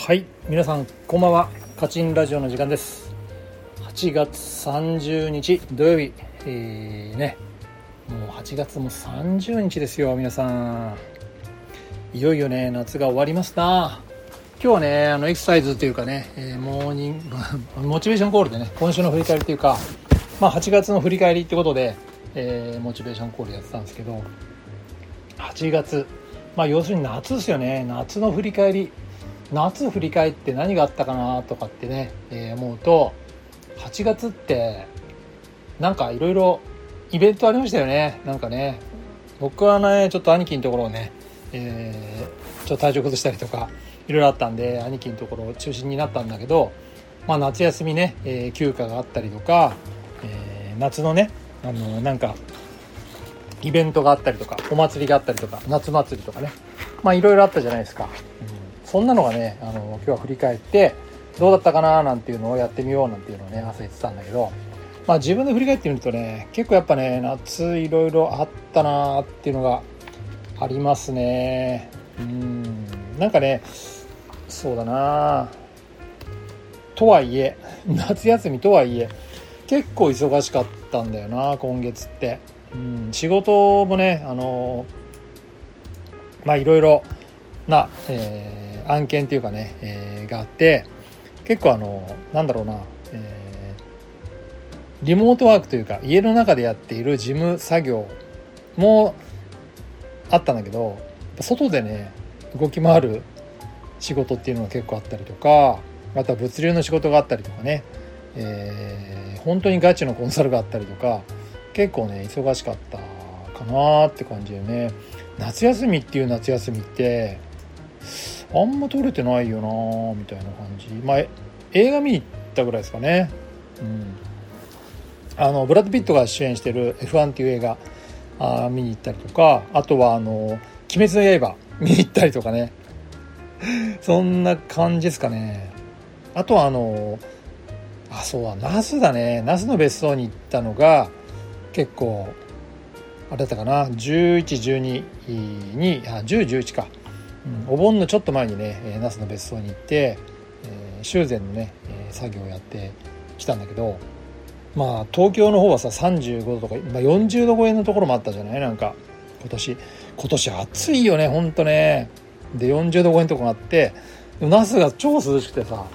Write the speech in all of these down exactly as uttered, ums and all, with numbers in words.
はい、皆さんこんばんは。カチンラジオの時間です。はちがつさんじゅうにち土曜日、えー、ねもうはちがつもさんじゅうにちですよ。皆さんいよいよね夏が終わりますな。今日はねあのエクササイズというかね、えー、モーニングモチベーションコールでね今週の振り返りというか、まあはちがつの振り返りってことで、えー、モチベーションコールやってたんですけど、はちがつまあ要するに夏ですよね。夏の振り返り、夏振り返って何があったかなとかってね、えー、思うとはちがつってなんかいろいろイベントありましたよね。なんかね僕はねちょっと兄貴のところをね、えー、ちょっと体調崩したりとかいろいろあったんで兄貴のところを中心になったんだけど、まあ夏休みね、えー、休暇があったりとか、えー、夏のねあのなんかイベントがあったりとかお祭りがあったりとか夏祭りとかね、まあいろいろあったじゃないですか。うんそんなのがねあの今日は振り返ってどうだったかななんていうのをやってみようなんていうのをね朝言ってたんだけど、まあ自分で振り返ってみるとね結構やっぱね夏いろいろあったなっていうのがありますね。うんなんかねそうだなとはいえ夏休みとはいえ結構忙しかったんだよな今月って。うん仕事もねあのまあいろいろな、えー案件っていうかね、えー、があって結構あのなんだろうな、えー、リモートワークというか家の中でやっている事務作業もあったんだけど外でね動き回る仕事っていうのが結構あったりとか、あとは物流の仕事があったりとかね、えー、本当にガチのコンサルがあったりとか結構ね忙しかったかなって感じでね。夏休みっていう夏休みってあんま撮れてないよなみたいな感じ。まあ映画見に行ったぐらいですかね。うん、あのブラッド・ピットが主演してる エフワン っていう映画あ見に行ったりとか、あとはあの鬼滅の刃見に行ったりとかねそんな感じですかね。あとはあのあそうだ那須だね那須の別荘に行ったのが結構あれだったかな。じゅういち、じゅうににあじゅう、じゅういちか、うん、お盆のちょっと前にね那須の別荘に行って、えー、修繕のね、えー、作業をやってきたんだけど、まあ東京の方はささんじゅうごどとか、まあ、よんじゅうど超えのところもあったじゃない。なんか今年今年暑いよねほんとね。でよんじゅうど超えのとこがあって那須が超涼しくてさ、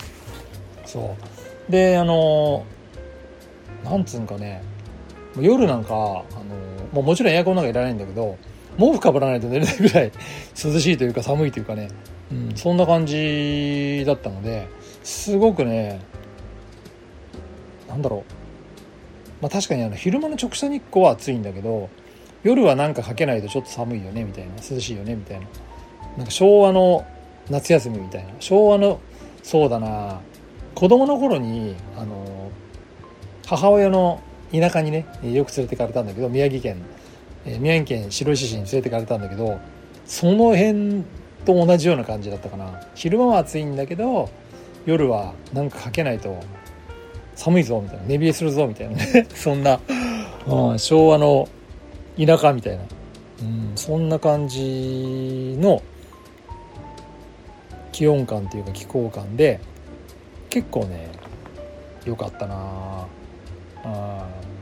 そうであのなんつうんかね夜なんかあのもうもちろんエアコンなんかいらないんだけど毛布かぶらないと寝れないぐらい涼しいというか寒いというかね、うん、そんな感じだったのですごくねなんだろう、まあ、確かにあの昼間の直射日光は暑いんだけど夜はなんかかけないとちょっと寒いよねみたいな、涼しいよねみたいな、なんか昭和の夏休みみたいな、昭和のそうだな子供の頃にあの母親の田舎にねよく連れてかれたんだけど、宮城県宮城県白石市に連れてかれたんだけど、その辺と同じような感じだったかな。昼間は暑いんだけど夜はなんかかけないと寒いぞみたいな、寝冷えするぞみたいなねそんな、うん、昭和の田舎みたいな、うん、そんな感じの気温感っていうか気候感で結構ね良かったなあ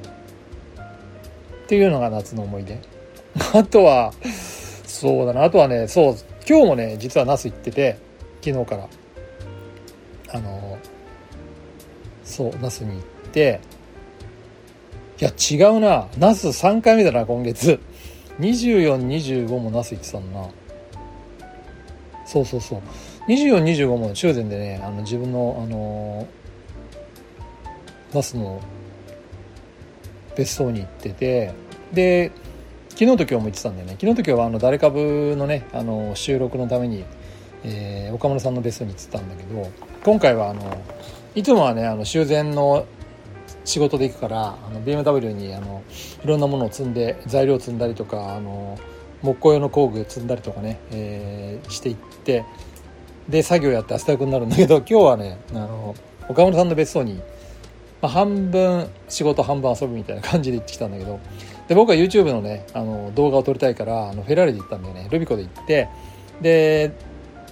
っていうのが夏の思い出あとはそうだなあとはねそう今日もね実は那須行ってて、昨日からあのそう那須に行って、いや違うな那須さんかいめだな今月。にじゅうよん、にじゅうごも那須行ってたんだな。そうそうそうにじゅうよん、にじゅうごも修繕でねあの自分のあの那須の別荘に行ってて、で昨日と今日も行ってたんだよね。昨日と今日はあの誰かぶのねあの収録のために、えー、岡村さんの別荘に行ってたんだけど、今回はあのいつもはねあの修繕の仕事で行くからあの ビーエムダブリュー にあのいろんなものを積んで材料を積んだりとかあの木工用の工具積んだりとかね、えー、していってで作業やって汗だくになるんだけど、今日はねあの岡村さんの別荘に、まあ、半分仕事半分遊ぶみたいな感じで行ってきたんだけど、で僕は YouTube のねあの動画を撮りたいからあのフェラーリで行ったんだよね。ルビコで行って、で昨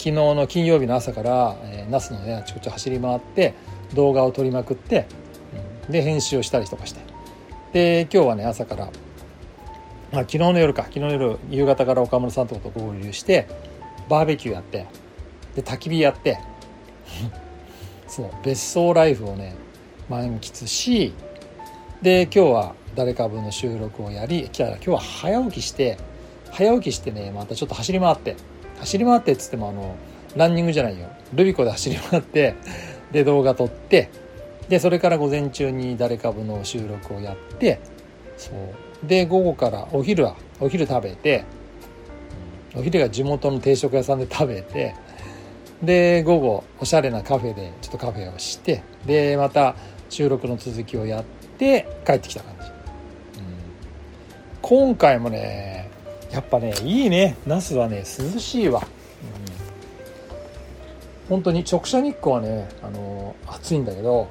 日の金曜日の朝から、えー、那須のねあちこち走り回って動画を撮りまくって、うん、で編集をしたりとかして、で今日はね朝から、あ昨日の夜か昨日の夜夕方から岡村さんとこと合流してバーベキューやって、で焚き火やってそう別荘ライフをね満喫し、で今日は誰か分の収録をやり、今日は早起きして早起きしてねまたちょっと走り回って走り回ってっつってもあのランニングじゃないよ、ルビコで走り回ってで動画撮って、でそれから午前中に誰か分の収録をやって、そうで午後からお昼はお昼食べて、お昼が地元の定食屋さんで食べて、で午後おしゃれなカフェでちょっとカフェをして、でまた収録の続きをやって帰ってきた感じ、うん、今回もねやっぱねいいね、那須はね涼しいわ、うん、本当に直射日光はねあの暑いんだけど、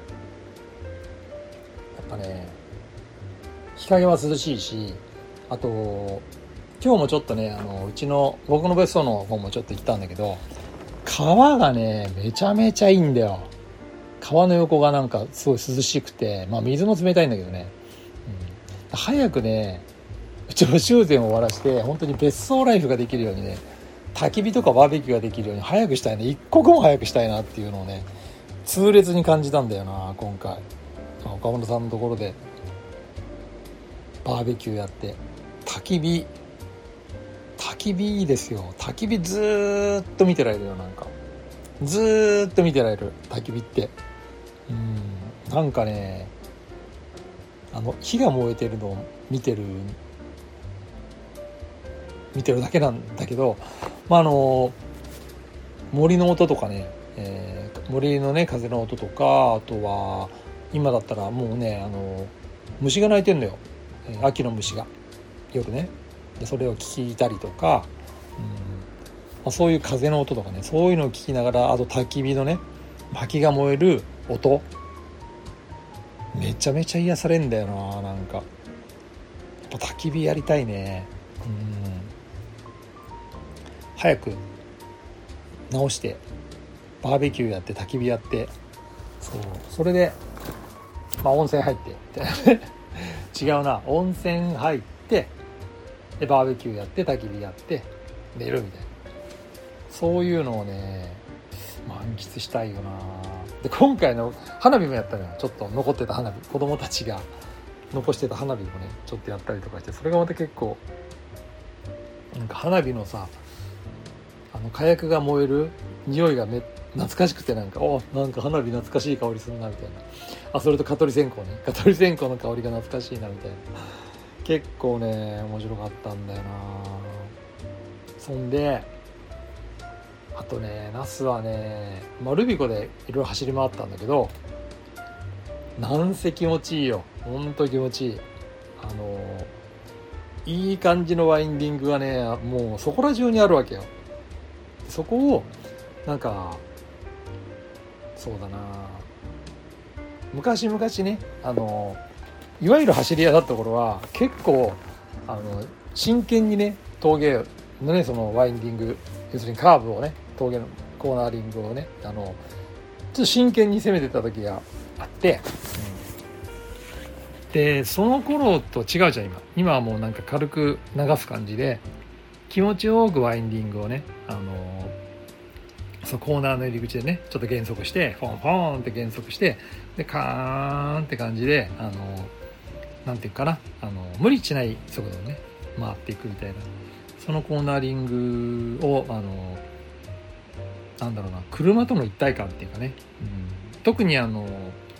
やっぱね日陰は涼しいし、あと今日もちょっとねあのうちの僕の別荘の方もちょっと行ったんだけど、川がねめちゃめちゃいいんだよ。川の横がなんかすごい涼しくて、まあ水も冷たいんだけどね、うん、早くねうちの修繕を終わらして本当に別荘ライフができるようにね、焚き火とかバーベキューができるように早くしたいね、一刻も早くしたいなっていうのをね痛烈に感じたんだよな今回。岡本さんのところでバーベキューやって焚き火焚き火いいですよ。焚き火ずーっと見てられるよ。なんかずーっと見てられる焚き火って、うん、なんかねあの火が燃えてるのを見てる見てるだけなんだけど、まああの森の音とかね、えー、森のね風の音とか、あとは今だったらもうねあの虫が鳴いてんのよ、えー、秋の虫が夜ね、でそれを聞いたりとか、うんまあ、そういう風の音とかね、そういうのを聞きながら、あと焚き火のね薪が燃える音めちゃめちゃ癒されんだよな。なんかやっぱ焚き火やりたいね。うん早く直してバーベキューやって焚き火やって、そうそれで、まあ、温泉入って違うな温泉入ってでバーベキューやって焚き火やって寝るみたいな、そういうのをね満喫したいよな。で今回の花火もやったのよ。ちょっと残ってた花火、子供たちが残してた花火もねちょっとやったりとかして、それがまた結構なんか花火のさあの火薬が燃える匂いがめ懐かしくて、なんかおなんか花火懐かしい香りするなみたいな、あそれと蚊取り線香ね蚊取り線香の香りが懐かしいなみたいな、結構ね面白かったんだよな。そんであとね那須はね、まあ、ルビコでいろいろ走り回ったんだけど、なんせ気持ちいいよ。ほんと気持ちいい。あのいい感じのワインディングがねもうそこら中にあるわけよ。そこをなんかそうだな昔々ねあのいわゆる走り屋だった頃は結構あの真剣にね峠のねそのワインディング、要するにカーブをね峠のコーナーリングをねあのちょっと真剣に攻めてた時があって、うん、でその頃と違うじゃん今今はもうなんか軽く流す感じで気持ちよくワインディングをねあのそのコーナーの入り口でねちょっと減速してフォンフォンって減速してでカーンって感じであのなんていうかなあの無理しない速度でね回っていくみたいな、そのコーナーリングをあのなんだろうな車との一体感っていうかね、うん、特にあの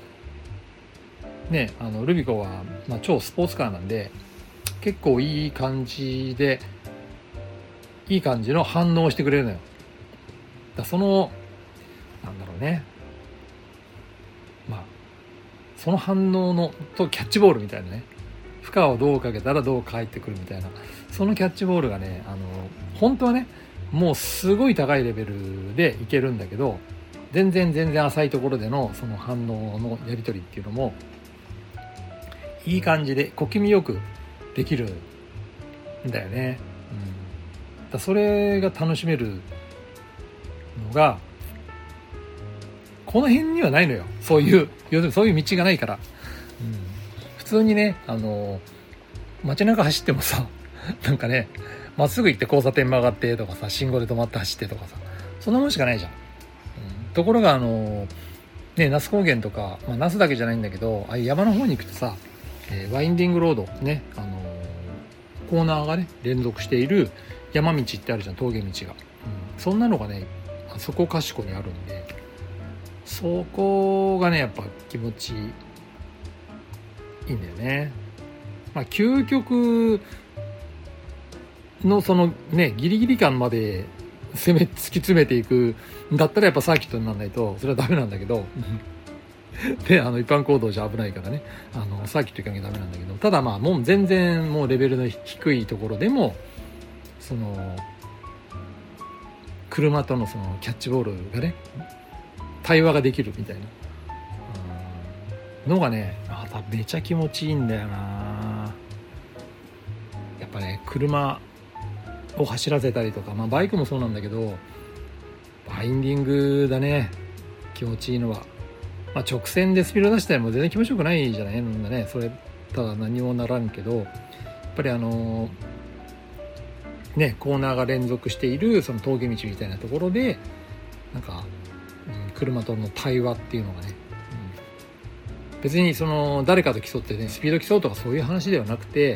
ねあのルビコは、まあ、超スポーツカーなんで結構いい感じでいい感じの反応をしてくれるのよ。だそのなんだろうねまあその反応のとキャッチボールみたいなね、負荷をどうかけたらどう返ってくるみたいな、そのキャッチボールがねあの本当はねもうすごい高いレベルでいけるんだけど、全然全然浅いところでのその反応のやり取りっていうのもいい感じで小気味よくできるんだよね、うん、だそれが楽しめるのがこの辺にはないのよ。そういう要するにそういう道がないから、うん、普通にねあの街中走ってもさなんかねまっすぐ行って交差点曲がってとかさ、信号で止まって走ってとかさ、そんなもんしかないじゃん、うん、ところがあのね那須高原とか、まあ、那須だけじゃないんだけど、ああいう山の方に行くとさ、えー、ワインディングロードね、あのー、コーナーがね連続している山道ってあるじゃん、峠道が、うん、そんなのがねそこかしこにあるんで、そこがねやっぱ気持ちいいんだよね。まあ究極のそのねギリギリ感まで攻め突き詰めていくんだったらやっぱサーキットにならないとそれはダメなんだけどであの一般行動じゃ危ないからね、あのサーキット行かなきゃダメなんだけど、ただまあもう全然もうレベルの低いところでもその車とのそのキャッチボールがね対話ができるみたいなのがねまためちゃ気持ちいいんだよな。やっぱね車を走らせたりとか、まあ、バイクもそうなんだけどバインディングだね気持ちいいのは、まあ、直線でスピード出したらもう全然気持ちよくないじゃないんだね。それただ何もならんけど、やっぱりあのねコーナーが連続しているその峠道みたいなところでなんか、うん、車との対話っていうのがね、うん、別にその誰かと競ってねスピード競うとかそういう話ではなくて、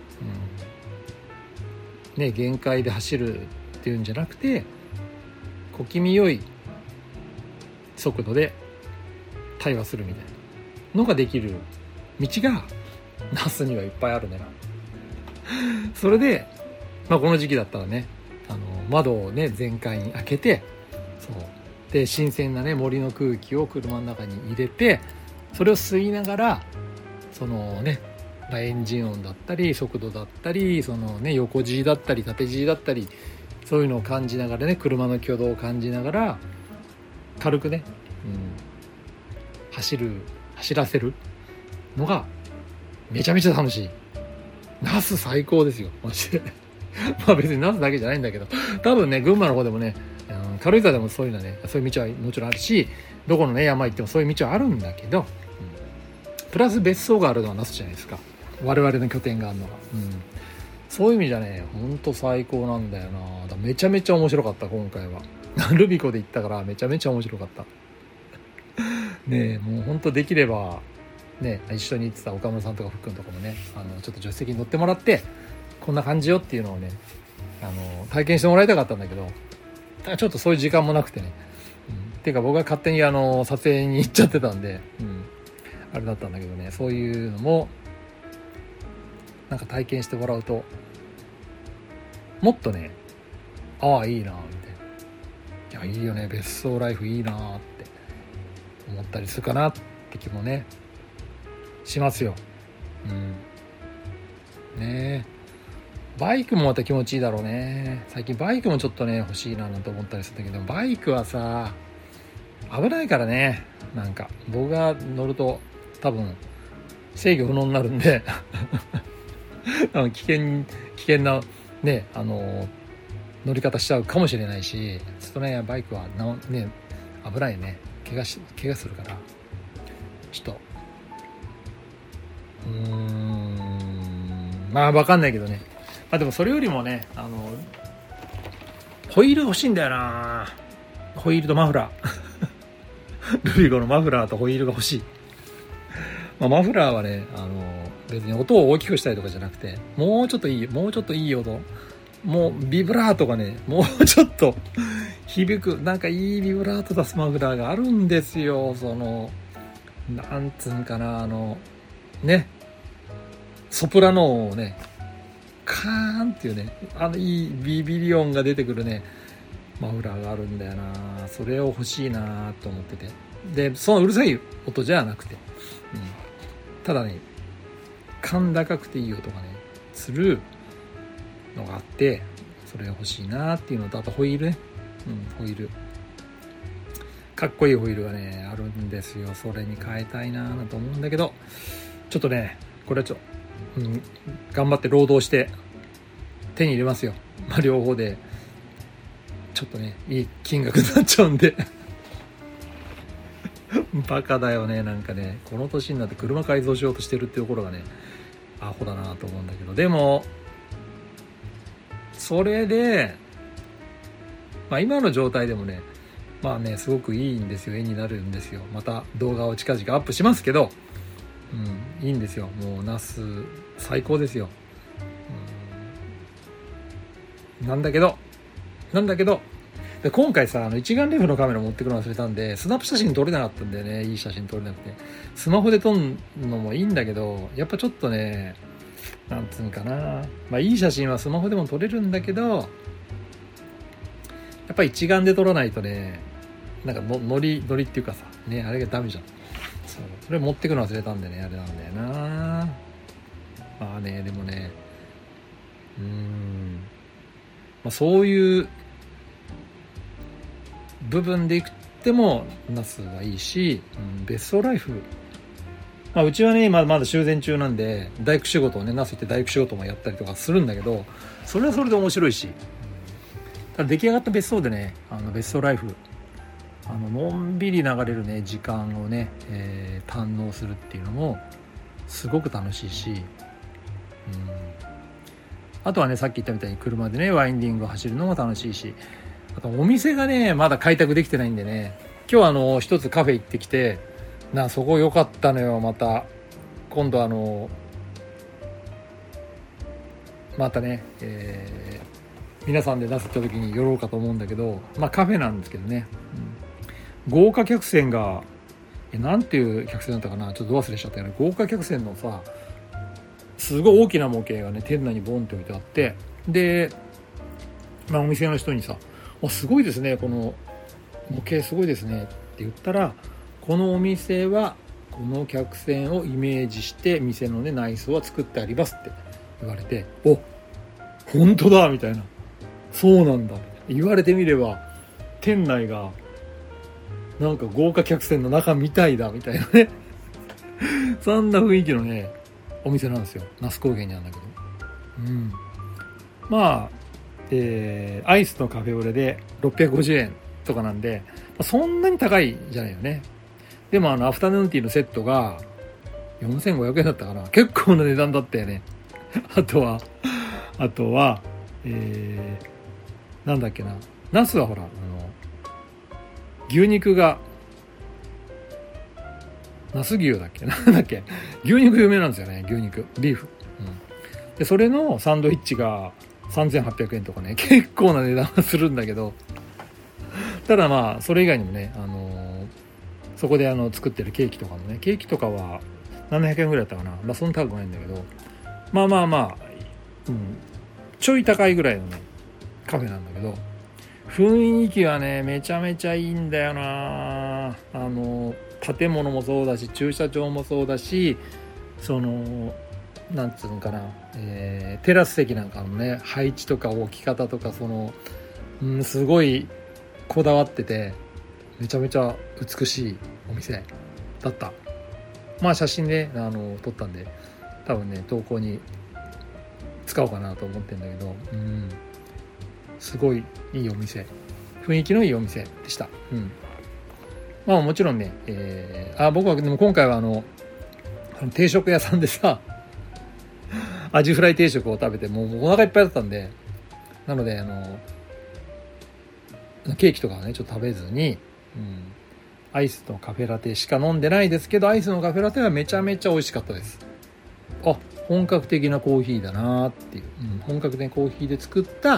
うんね、限界で走るっていうんじゃなくて小気味良い速度で対話するみたいなのができる道が那須にはいっぱいあるね。それで、まあ、この時期だったらねあの窓をね全開に開けてそうで新鮮なね森の空気を車の中に入れてそれを吸いながらそのねエンジン音だったり速度だったりそのね横 G だったり縦 G だったりそういうのを感じながらね車の挙動を感じながら軽くね、うん、走る走らせるのがめちゃめちゃ楽しい。那須最高ですよマジでまあ別に那須だけじゃないんだけど多分ね群馬の方でもね、うん、軽井沢でもそういうのねそういう道はもちろんあるしどこのね山行ってもそういう道はあるんだけど、うん、プラス別荘があるのは那須じゃないですか。我々の拠点があるのが、うん、そういう意味じゃねほんと最高なんだよな。だめちゃめちゃ面白かった今回はルビコで行ったからめちゃめちゃ面白かったねえもうほんとできればね一緒に行ってた岡村さんとか福君とかもねあのちょっと助手席に乗ってもらってこんな感じよっていうのをねあの体験してもらいたかったんだけどちょっとそういう時間もなくてね、うん、っていうか僕が勝手にあの撮影に行っちゃってたんで、うん、あれだったんだけどねそういうのもなんか体験してもらうともっとねああいいなみたいないやいいよね別荘ライフいいなって思ったりするかなって気もねしますよ。うんねえバイクもまた気持ちいいだろうね。最近バイクもちょっとね欲しいななんて思ったりするんだけどバイクはさ危ないからね。なんか僕が乗ると多分制御不能になるんで危険危険なねあの乗り方しちゃうかもしれないしちょっとねバイクはなね危ないね怪我し怪我するからちょっとうーんまあ分かんないけどね。まあでもそれよりもねあのホイール欲しいんだよな。ホイールとマフラールビゴのマフラーとホイールが欲しい、まあ、マフラーはねあの別に音を大きくしたりとかじゃなくてもうちょっといいもうちょっといい音もうビブラートがねもうちょっと響くなんかいいビブラート出すマフラーがあるんですよ。そのなんつうんかなあのねソプラノをねカーンっていうねあのいいビビリ音が出てくるねマフラーがあるんだよな。それを欲しいなと思っててでそのうるさい音じゃなくて、うん、ただね甲高くていい音がねするのがあってそれが欲しいなっていうのとあとホイールね、うん、ホイールかっこいいホイールがねあるんですよ。それに変えたいなと思うんだけどちょっとねこれはちょっと、うん、頑張って労働して手に入れますよ。まあ両方でちょっとねいい金額になっちゃうんでバカだよね。なんかねこの年になって車改造しようとしてるっていうところがねアホだなと思うんだけど、でもそれで、まあ、今の状態でもねまあねすごくいいんですよ。絵になるんですよ。また動画を近々アップしますけど、うん、いいんですよ。もうナス最高ですよ、うん、なんだけどなんだけどで今回さあの一眼レフのカメラ持ってくるの忘れたんでスナップ写真撮れなかったんだよね。いい写真撮れなくてスマホで撮るのもいいんだけど、やっぱちょっとねなんつうのかな、まあいい写真はスマホでも撮れるんだけど、やっぱり一眼で撮らないとねなんかのノリノリっていうかさねあれがダメじゃん。そうそれ持ってくの忘れたんでねあれなんだよな。まあねでもねうーん、まあ、そういう部分でいくってもナスはいいし、うん、別荘ライフ、まあ、うちはねまだまだ修繕中なんで大工仕事をねナス行って大工仕事もやったりとかするんだけど、それはそれで面白いし、ただ出来上がった別荘でねあの別荘ライフあののんびり流れるね時間をね、えー、堪能するっていうのもすごく楽しいし、うん、あとはねさっき言ったみたいに車でねワインディングを走るのも楽しいし、あとお店がねまだ開拓できてないんでね、今日あの一つカフェ行ってきてな、そこ良かったのよ。また今度あのまたね、えー、皆さんで出せた時に寄ろうかと思うんだけど、まあカフェなんですけどね、うん、豪華客船がえなんていう客船だったかなちょっと忘れしちゃったけど、豪華客船のさすごい大きな模型がね店内にボンって置いてあって、で、まあ、お店の人にさおすごいですねこの模型すごいですねって言ったら、このお店はこの客船をイメージして店のね内装は作ってありますって言われて、お本当だみたいな、そうなんだ言われてみれば店内がなんか豪華客船の中みたいだみたいなねそんな雰囲気のねお店なんですよ。那須高原にあるんだけど、うん、まあ、えー、アイスのカフェオレでろっぴゃくごじゅうえんとかなんで、そんなに高いじゃないよね。でもあのアフタヌーンティーのセットがよんせんごひゃくえんだったかな、結構な値段だったよねあとはあとは、えー、なんだっけな、ナスはほらあの牛肉がナス牛だっけなんだっけ牛肉有名なんですよね。牛肉ビーフ、うん、でそれのサンドイッチがさんぜんはっぴゃくえんとかね、結構な値段がするんだけど、ただまあそれ以外にもね、あのー、そこであの作ってるケーキとかもね、ケーキとかはななひゃくえんぐらいだったかな、まあそんな高くないんだけど、まあまあまあ、うん、ちょい高いぐらいのねカフェなんだけど、雰囲気はねめちゃめちゃいいんだよな。あの建物もそうだし駐車場もそうだし、そのなんつうのかな、えー、テラス席なんかのね配置とか置き方とか、その、うん、すごいこだわっててめちゃめちゃ美しいお店だった。まあ写真で、ね、あの撮ったんで多分ね投稿に使おうかなと思ってるんだけど、うん、すごいいいお店、雰囲気のいいお店でした。うん、まあもちろんね、えー、あ僕はでも今回はあの定食屋さんでさアジフライ定食を食べてもうお腹いっぱいだったんで、なのであのケーキとかはねちょっと食べずに、うん、アイスのカフェラテしか飲んでないですけど、アイスのカフェラテはめちゃめちゃ美味しかったです。あ、本格的なコーヒーだなっていう、うん、本格的なコーヒーで作った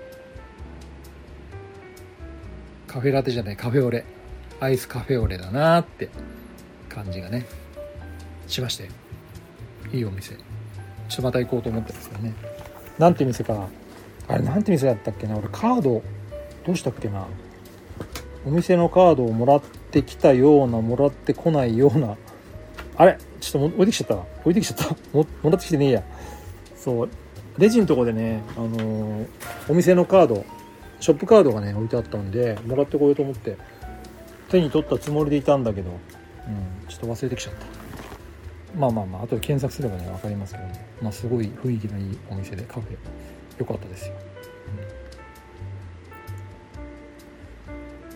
カフェラテじゃないカフェオレ、アイスカフェオレだなって感じがねしまして、いいお店、ちょっとまた行こうと思ってますけどね。なんて店か、あれなんて店だったっけな、俺カードどうしたっけな、お店のカードをもらってきたようなもらってこないような、あれちょっと置いてきちゃった置いてきちゃったも, もらってきてねえや。そうレジのとこでね、あのー、お店のカード、ショップカードがね置いてあったんでもらってこようと思って手に取ったつもりでいたんだけど、うん、ちょっと忘れてきちゃった。まあまあまあ後で検索すればね分かりますけどね、まあすごい雰囲気のいいお店でカフェ良かったですよ。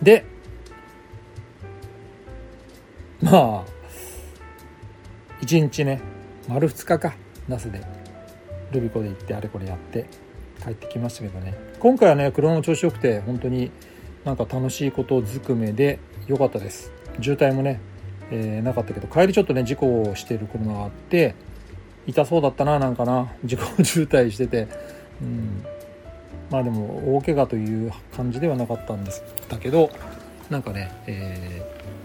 でまあいちにちね丸ふつかか那須でルビコで行ってあれこれやって帰ってきましたけどね、今回はね車も調子よくて本当になんか楽しいことずくめで良かったです。渋滞もね、えー、なかったけど、帰りちょっとね事故をしている車があって痛そうだったな、なんかな事故渋滞してて、うん、まあでも大怪我という感じではなかったんですだけど、なんかね、え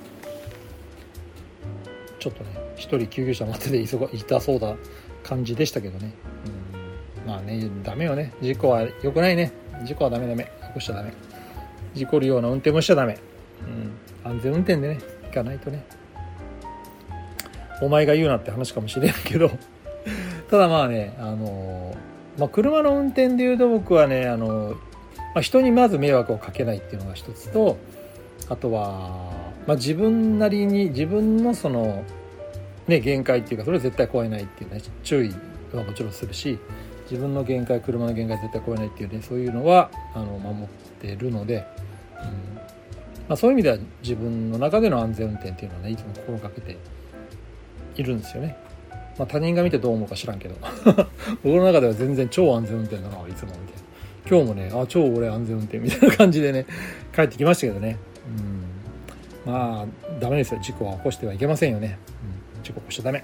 ー、ちょっとね一人救急車待ってて急が痛そうな感じでしたけどね、うん、まあねダメよね、事故は良くないね、事故はダメダメ、起こしちゃダメ、事故るような運転もしちゃダメ、うん、安全運転でね行かないとね。お前が言うなって話かもしれんけどただまあね、あのまあ、車の運転でいうと僕はね、あの、まあ、人にまず迷惑をかけないっていうのが一つと、あとは、まあ、自分なりに自分のそのね限界っていうか、それは絶対超えないっていうね注意はもちろんするし、自分の限界、車の限界絶対超えないっていうね、そういうのはあの守ってるので、うんまあ、そういう意味では自分の中での安全運転っていうのはねいつも心がけているんですよね。まあ、他人が見てどう思うか知らんけど僕の中では全然超安全運転だないつもみたいな、今日もねあ超俺安全運転みたいな感じでね帰ってきましたけどね、うん、まあダメですよ、事故は起こしてはいけませんよね、うん、事故起こしちゃダメ。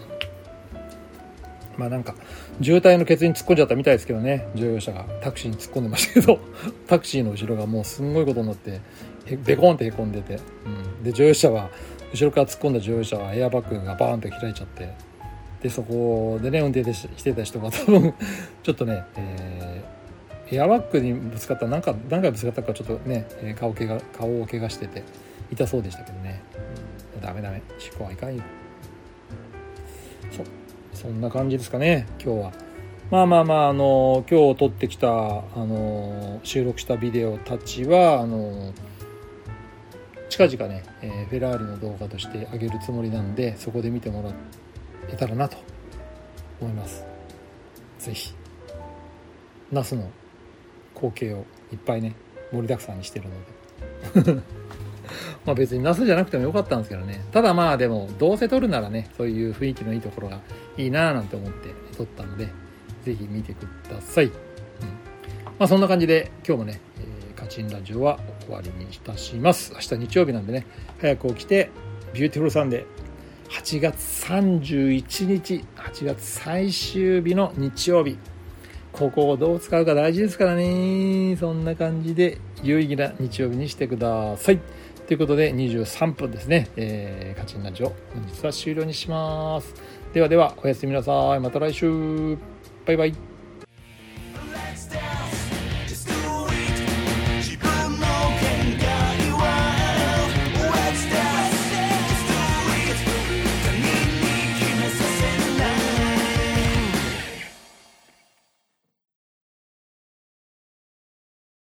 まあなんか渋滞のケツに突っ込んじゃったみたいですけどね、乗用車がタクシーに突っ込んでましたけどタクシーの後ろがもうすんごいことになってベコンってへこんでて、うん、で乗用車は後ろから突っ込んだ乗用車はエアバッグがバーンと開いちゃって、でそこでね運転してた人が多分ちょっとね、えー、エアバッグにぶつかった何か何回ぶつかったかちょっとね顔怪我顔を怪我してて痛そうでしたけどね、うん、ダメダメ、事故はいかんよ。そそんな感じですかね今日は。まあまあまああの今日撮ってきたあの収録したビデオたちはあの近々ね、えー、フェラーリの動画として上げるつもりなんで、そこで見てもらえたらなと思います。ぜひナスの光景をいっぱいね盛りだくさんにしてるのでまあ別にナスじゃなくてもよかったんですけどね、ただまあでもどうせ撮るならねそういう雰囲気のいいところがいいななんて思って撮ったので、ぜひ見てください、うん、まあそんな感じで今日もね、えー、カチンラジオは終わりにいたします。明日日曜日なんでね早く起きてビューティフルサンデーはちがつさんじゅういちにちはちがつ最終日の日曜日、ここをどう使うか大事ですからね。そんな感じで有意義な日曜日にしてくださいということでにじゅうさんぷんですね、えー、カチンラジオ本日は終了にします。ではではおやすみなさい。また来週。バイバイ。